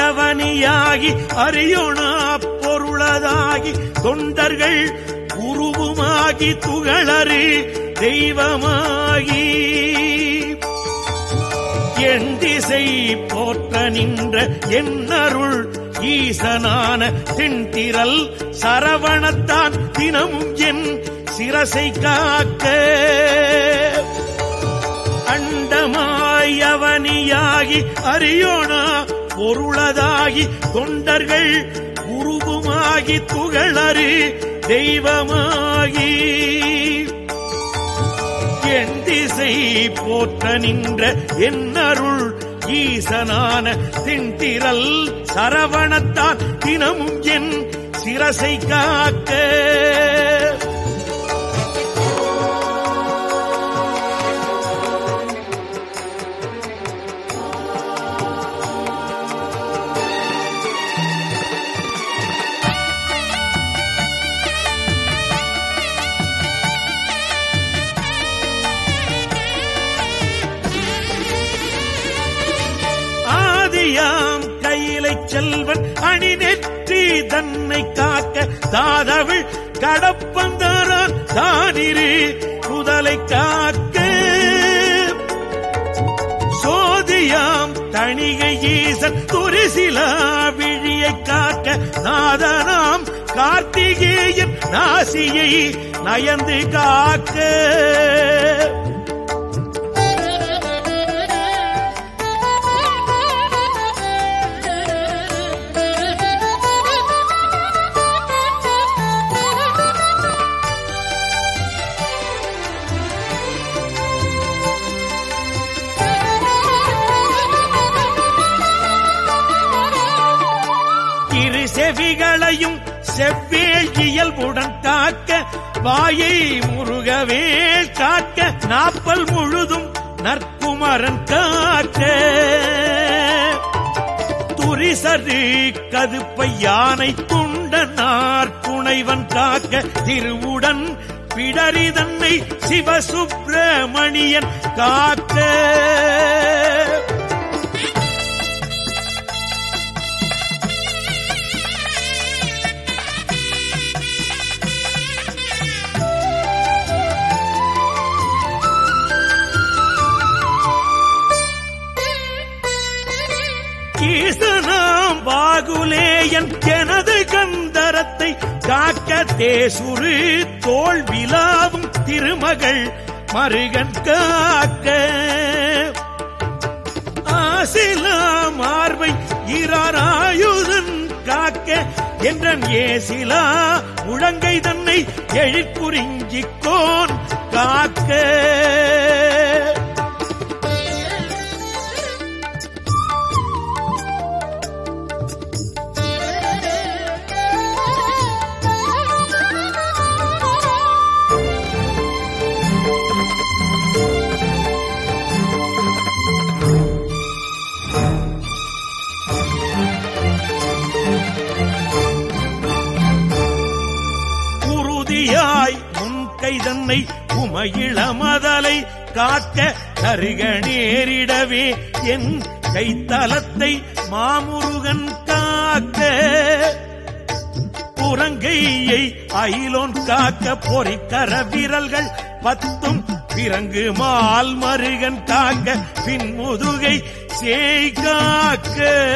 அவனியாகி அறியோனா பொருளதாகி தொண்டர்கள் உருவுமாகி துகளறி தெய்வமாகி என் திசை போற்ற நின்ற என்னருள் ஈசனான தென்திரல் சரவணத்தான் தினமும் என் சிரசை காக்க அண்டமாய் அவனியாகி அறியோனா பொருளதாகி தொண்டர்கள் உருவுமாகி துகளறி தெய்வமாகி என் திசை போற்ற நின்ற என்னருள் ஈசனான தென்திரல் சரவணத்தான் தினமும் என் சிரசை காக்க கையிலை செல்வன் அணி நெற்றி தன்னை காக்க தாதவிழ் கடப்பந்தாரான் தானிரு முதலை காக்க சோதியாம் தணிகை ஈசன் துரிசிலா விழியை காக்க நாதனாம் கார்த்திகேயன் நாசியை நயந்து காக்க செவிகளையும் செவ்வேல் இயல்புடன் காக்க வாயை முருகவேல் காக்க நாப்பல் முழுதும் நற்குமரன் காக்க துரிசரு கதுப்பை யானை துண்டனார் துணைவன் காக்க திருவுடன் பிடரி தன்னை சிவசுப்பிரமணியன் காக்க ஈசனாம் பாகுலேயன் எனது கந்தரத்தை காக்க தேசுரு தோல் விழாவும் திருமகள் மருகன் காக்க ஆசிலா மார்பை இராராயுதன் காக்க என்றன் ஏசிலா முழங்கை தன்னை எழிற்புரிஞ்சிக்கோன் காக்க தன்னை உமையிளமதலை காக்க கருக நேரிடவே என் கைத்தலத்தை மாமுருகன் காக்க புறங்கையை அயிலோன் காக்க பொறிக்கர விரல்கள் 10 பிறங்கு மால் மருகன் காக்க பின்முதுகை சேய் காக்க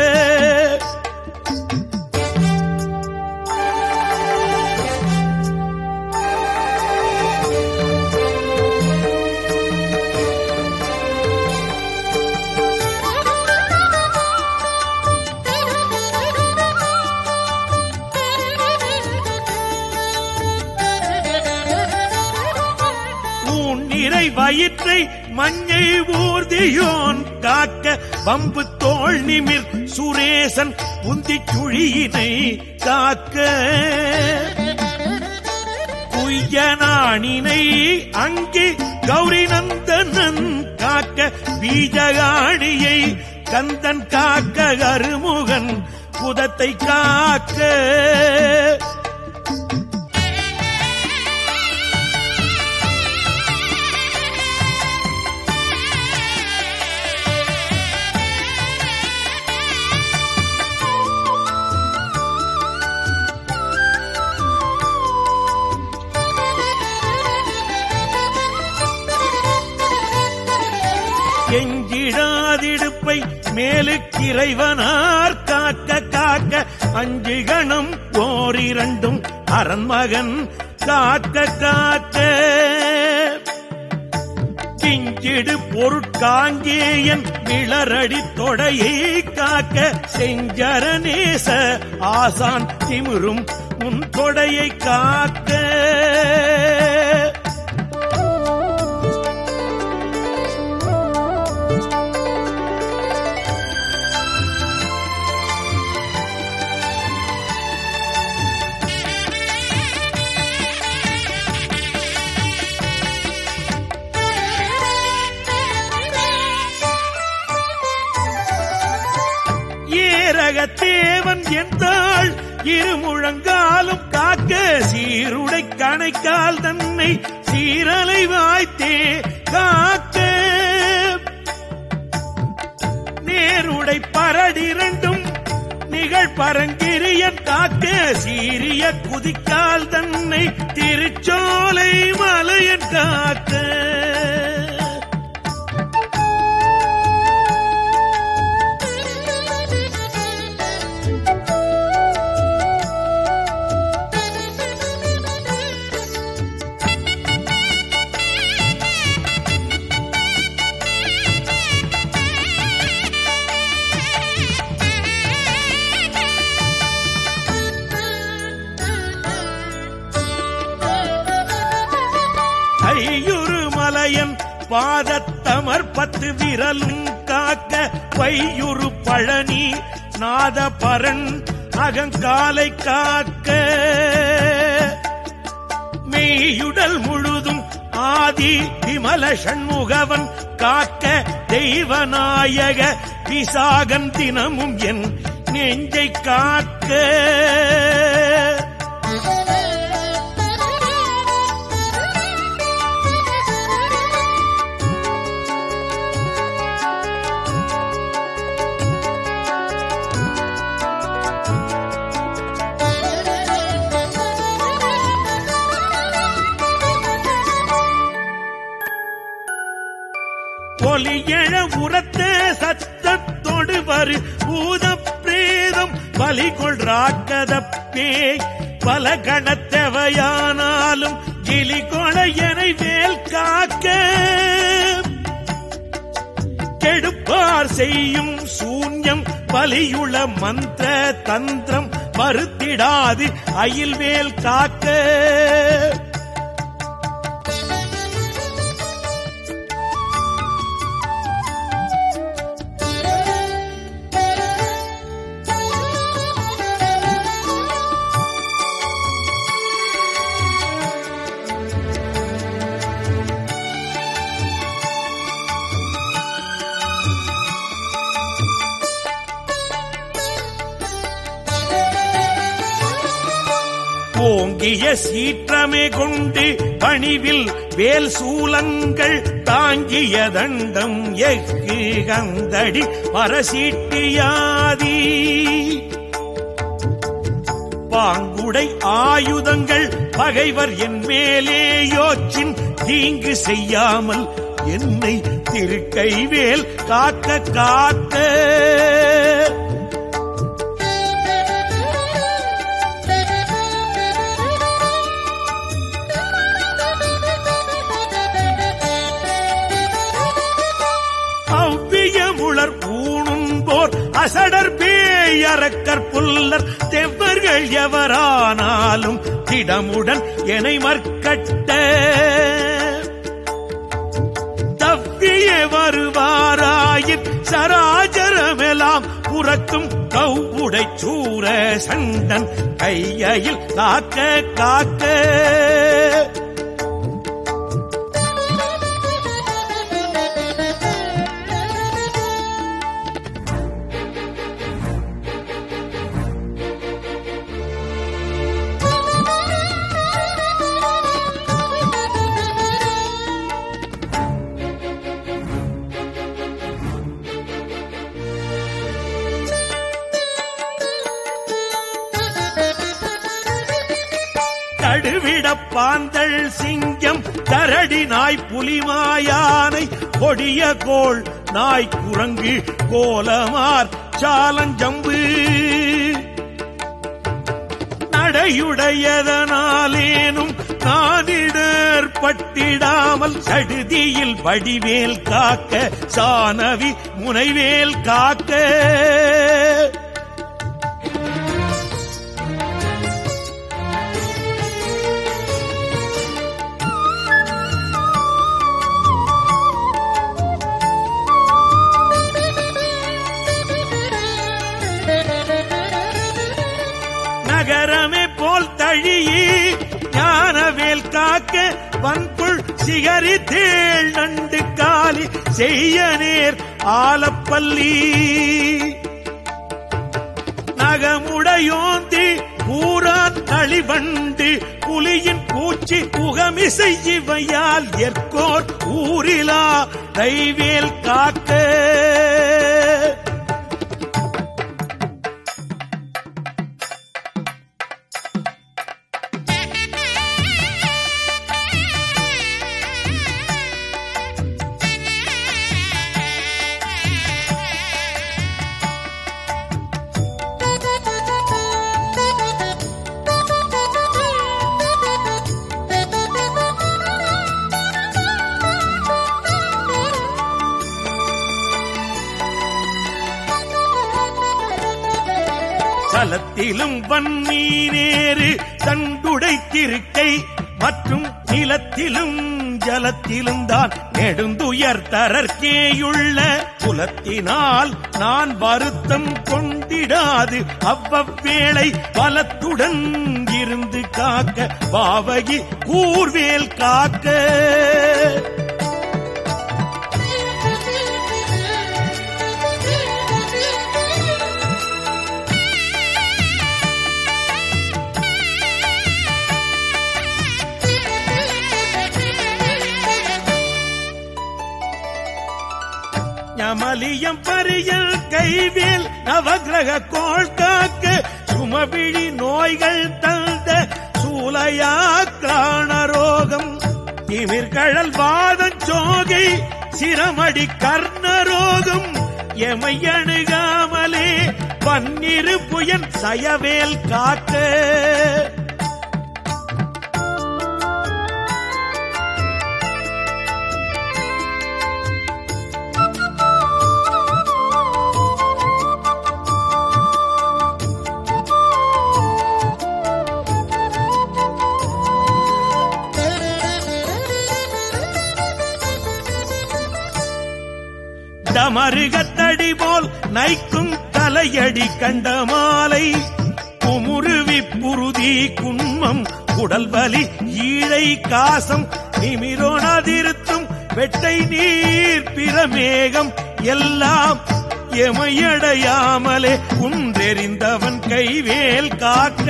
வயிற்றை மஞ்சை ஊர்தியோன் காக்க வம்பு தோள் நிமிர் சுரேசன் உந்தி சுழியினை காக்க குய்யனானினை அங்கே கௌரி நந்தனன் காக்க பீஜகாணியை கந்தன் காக்க அருமுகன் புதத்தை காக்க மேலுக்கிறைவனார் காக்க காக்க அஞ்சு கணம் ஓரிரண்டும் அரண்மகன் காக்க காக்க கிஞ்சிடு பொருட்காங்கேயன் மிளரடி தொடையை காக்க செஞ்சரநேச ஆசான் திமிரும் உன் தொடையை காக்க தேவன் என்றாள் இருமுழங்காலும் காக்க சீருடை கணைக்கால் தன்னை சீரலை வாய்த்தே காக்க நேருடை பரடிரண்டும் நிகழ் பரங்கிரியன் காக்க சீரிய குதிக்கால் தன்னை திருச்சோலை மலையன் காக்க பாதத்தமர் 10 விரலும் காக்க வையுறு பழனி நாதபரன் அகங்காலை காக்க மெய்யுடல் முழுதும் ஆதி விமல சண்முகவன் காக்க தெய்வநாயக விசாகன் தினமும் என் நெஞ்சை காக்க ஒலியழ உரத்த சத்தத்தொடு வரு பூத பிரேதம் பலிகொள் ராக்கதப்பே பல கணத்தவையானாலும் கிளி கொளையனை வேல் காக்க கெடுப்பார் செய்யும் சூன்யம் பலியுள மந்திர தந்திரம் மறுத்திடாது அயில்வேல் காக்க ஓங்கிய சீற்றமே கொண்டு பணிவில் வேல் சூலங்கள் தாங்கிய தண்டம் எஃகு கந்தடி பரசீட்டியாதி பாங்குடை ஆயுதங்கள் பகைவர் என் மேலே யோச்சின் தீங்கு செய்யாமல் என்னை திருக்கைவேல் காக்க காக்க அசடர் பேயறக்கற் புல்லர் தெவ்வர்கள் எவரானாலும் திடமுடன் எனை மற்கட்ட தவ்விய வருவாராயின் சராஜரமெல்லாம் புறக்கும் கவ்வுடை சூர சண்டன் கையில் காக்க காக்க பாந்தள் சிங்கம் கரடி நாய் புலிமாயானை கொடிய கோள் நாய் குரங்கு கோலமார் சாலஞ்சம்பு நடையுடையதனாலேனும் நானிடர் பட்டிடாமல் சடுதியில் வடிவேல் காக்க சானவி முனைவேல் காக்க நகரமே போல் தழியே ஞானவேல் காக்க வன்புள் சிகரி தேள் நண்டு காலி செய்ய நேர் ஆலப்பள்ளி நகமுடையோந்தி பூரான் களிவண்டு புலியின் பூச்சி புகமிசை இவையால் எற்கோர் ஊரிலா தைவேல் காக்க தலத்திலும் வன்னீரேறு தண்டுடைத்திருக்கை மற்றும் நிலத்திலும் ஜலத்திலும் தான் நெடுந்துயர் தரற்கேயுள்ள குலத்தினால் நான் வருத்தம் கொண்டிடாது அவ்வவேளை பலத்துடன் இருந்து காக்க பாவகி கூர்வேல் காக்க ஞமலியம் பரியல் கைவேல் நவகிரக கோள் காக்க சுமவிழி நோய்கள் தந்த சூலையாக்ராணரோகம் திமிர்கழல் வாதஞ்சோகை சிரமடி கர்ணரோகம் எமை அணுகாமலே பன்னிரு புயன் சயவேல் காக்க மருகத்தடி போல் நைக்கும் தலையடி கண்ட மாலை குமுருவி புருதி குன்மம் குடல்வலி ஈழை காசம் நிமிரோணாதிருத்தும் வெட்டை நீர் பிரமேகம் எல்லாம் எமையடையாமலே குன்றெறிந்தவன் கைவேல் காக்க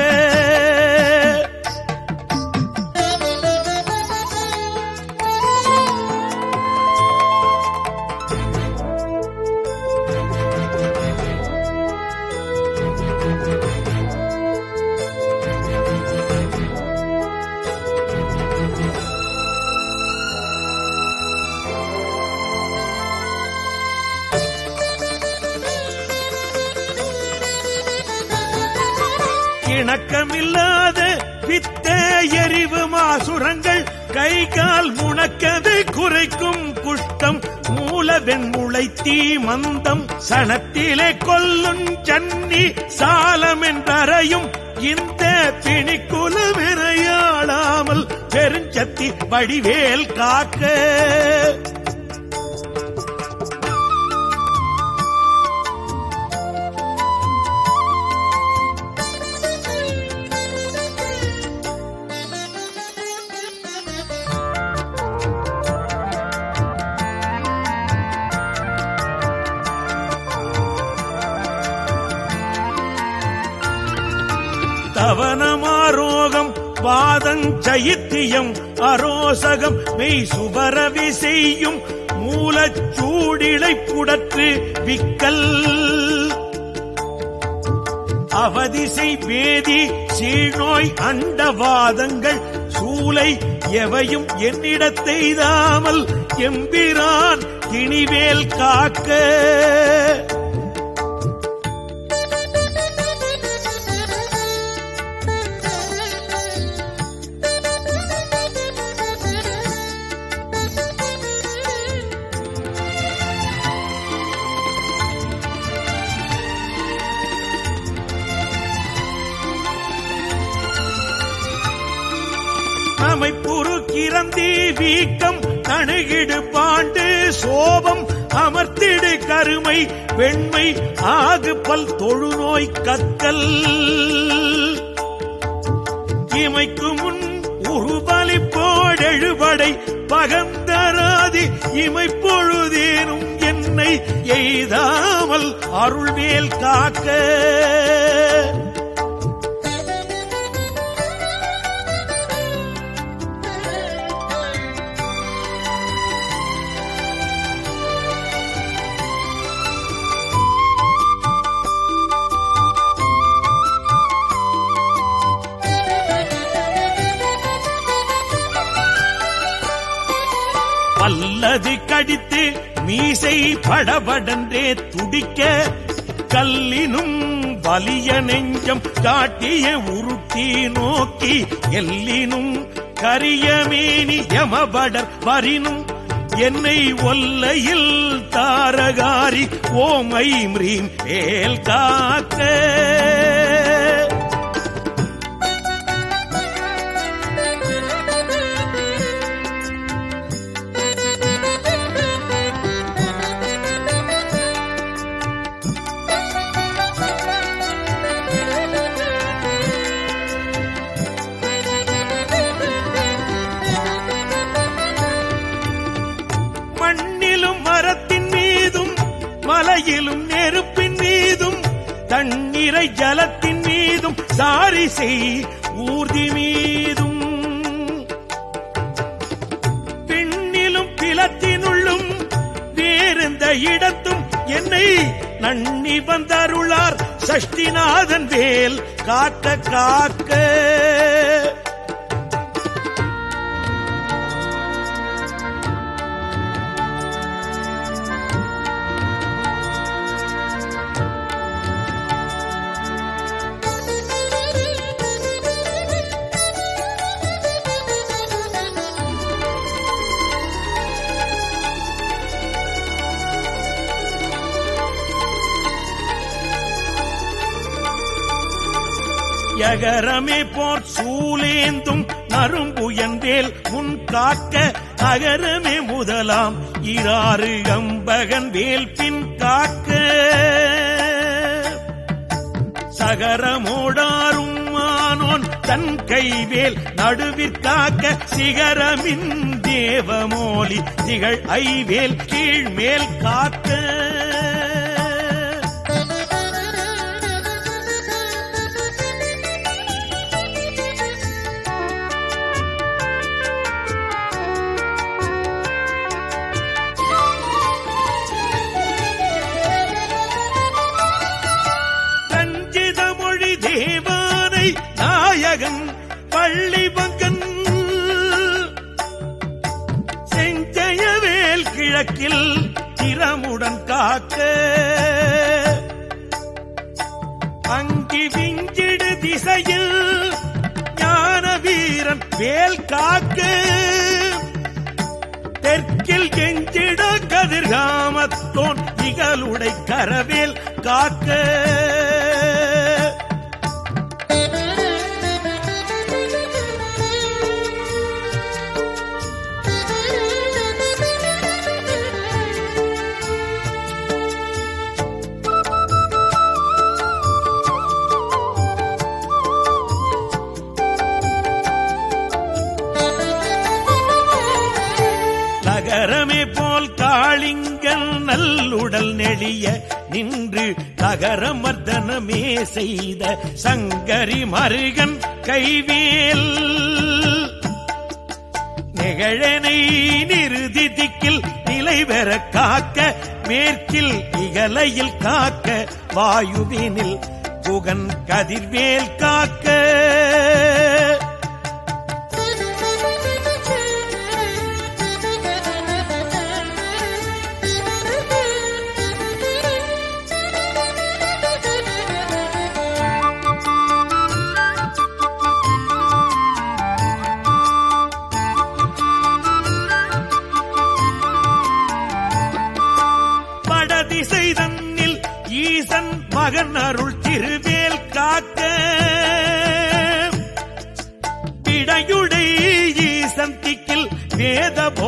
இணக்கமில்லாத வித்த எரிவு மாசுரங்கள் கை கால் முணக்கதை குறைக்கும் குஷ்டம் மூலவெண் முளைத்தீ மந்தம் சனத்திலே கொல்லுஞ் சன்னி சாலம் என்றறையும் இந்த பிணிக்குல விரையாடாமல் பெருஞ்சத்தி வடிவேல் காக்க தவனமாரோகம் வாதஞ்சைத்தியம் அரோசகம் மெய் சுபரவி செய்யும் மூலச்சூடிளை புடற்று விக்கல் அவதிசை வேதி சீழ்நோய் அண்டவாதங்கள் சூலை எவையும் என்னிடத்தெய்தாமல் எம்பிரான் திணிவேல் காக்க அமைப்புறு கிரந்தி வீக்கம் தணுகிடு பாண்டு சோபம் அமர்த்திடு கருமை வெண்மை ஆகு பல் தொழுநோய் கத்தல் இமைக்கு முன் உருவலிப்போடெழுபடை பகந்தராதி இமைப்பொழுதேனும் என்னை எய்தாமல் அருள்வேல் காக்க பல்லது கடித்து மீசை படபடன்றே துடிக்க கல்லினும் வலிய நெஞ்சம் காட்டிய உருட்டி நோக்கி எல்லினும் கரியமேனி யமபடர் வரினும் என்னை ஒல்லையில் தாரகாரி ஓமை மீம் ஏல் காக்க மலையிலும் நெருப்பின் மீதும் தண்ணீரை ஜலத்தின் மீதும் சாரிசை ஊர்தி மீதும் பின்னிலும் பிலத்தினுள்ளும் வேறெந்த இடத்தும் என்னை நன்னி வந்தருளார் சஷ்டிநாதன் வேல் காக்க காக்க யகரமே போர் சூலேந்தும் நரும்புயன்வேல் முன் காக்க அகரமே முதலாம் இராறு அம்பகன் வேல் பின் காக்க சகரமோடாரும் மானோன் தன் கைவேல் நடுவிற்காக்க சிகரமின் தேவமோலி திகழ் ஐவேல் கீழ்மேல் காக்க தேவானை நாயகன் பள்ளிபங்கன் செஞ்சயவேல் கிழக்கில் திறமுடன் காக்க அங்கி விஞ்சிடு திசையில் ஞான வீரன் வேல் காக்க தெற்கில் கெஞ்சிட கதிர்காமத்தோன் இகலுடை கரவேல் காக்க நகரமே போல் காளிங்கன் நல்லுடல் நெளிய நின்று நகரமர்தனமே செய்த சங்கரி மருகன் கைவேல் நிகழனை நிறுதி திக்கில் நிலை பெற காக்க மேற்கில் இகலையில் காக்க வாயுவினில் புகன் கதிர்வேல் காக்க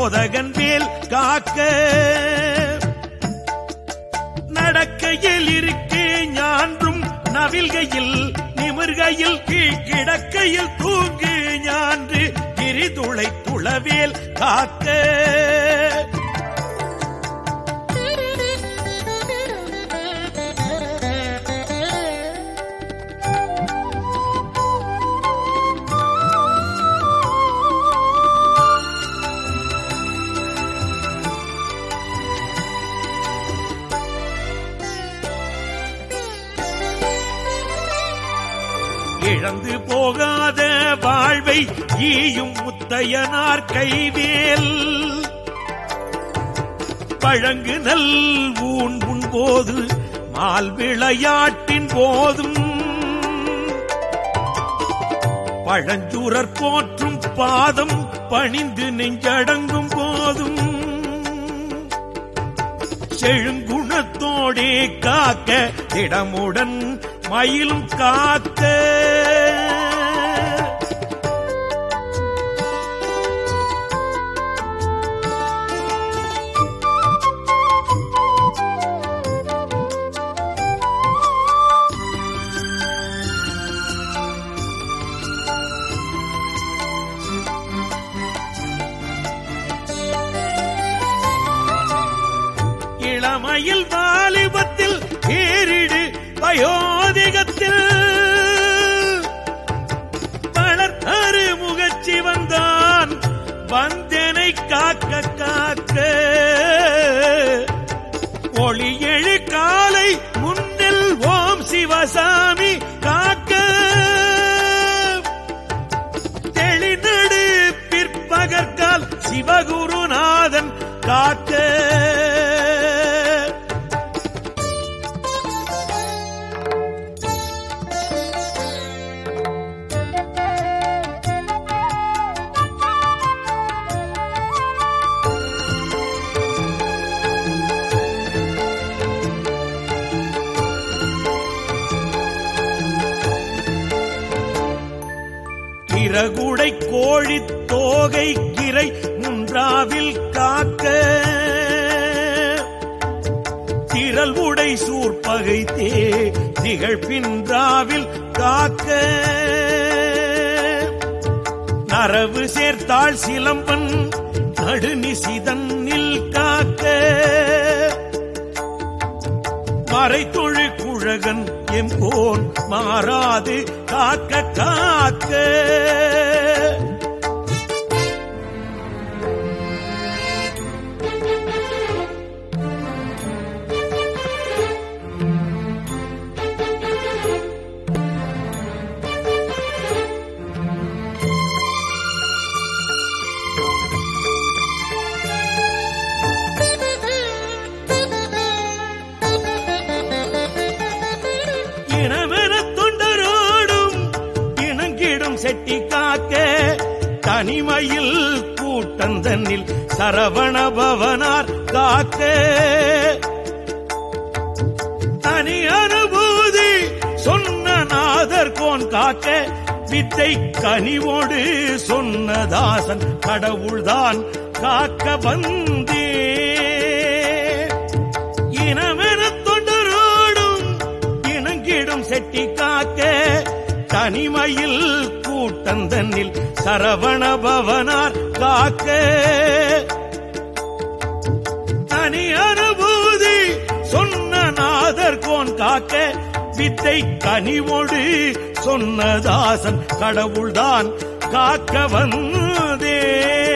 சோதகன் வேல் காக்க நடக்கையில் இருக்கே ஞான்றும் நவில்கையில் நிமிர்கையில் கிடக்கையில் தூங்கு ஞான்று கிரிதுளை துளவேல் காக்க இழந்து போகாத வாழ்வை ஈயும் முத்தையனார் கைவேல் பழங்கு நல் ஊன் போது மால் விளையாட்டின் போதும் பழஞ்சூரர் போற்றும் பாதம் பணிந்து நெஞ்சடங்கும் போதும் செழுங்குணத்தோடே காக்க திடமுடன் மயிலும் காக்க இளமையில் வாலிபத்தில் ஏறிடு வயோதிகத்தில் வளர்த்தரு முகச்சி வந்தான் வந்தனை காக்க காக்க ஒளி எழு காலை முன்னில் ஓம் சிவசாமி காக்க தெளிநடு பிற்பகற்கால் சிவகுருநாதன் காக்க இறகுடை கோழி தோகை கிரை முன்றாவில் காக்க திரள் உடை சூர்பகை தே திகழ் பின்றாவில் காக்க நரவு சேர்த்தாள் சிலம்பன் நடுநிசிதன்னில் காக்க மறைத்தொழு குழகன் எம்போன் மாறாது காக்க காக்க செட்டி காக்க தனிமையில் கூட்டந்தனில் சரவண பவனார் காக்க தனி அனுபூதி சொன்ன நாதர்கோன் காக்க வித்தை கனிவோடு சொன்னதாசன் கடவுள்தான் காக்க வந்தே இனமென தொண்டரோடும் இணங்கிடும் செட்டி காக்க தனிமையில் கூட்டந்தனில் சரவண பவனார் காக்க தனி அனுபூதி சொன்ன நாதர்கோன் காக்க வித்தை கனிவோடு சொன்னதாசன் கடவுள்தான் காக்க வந்தே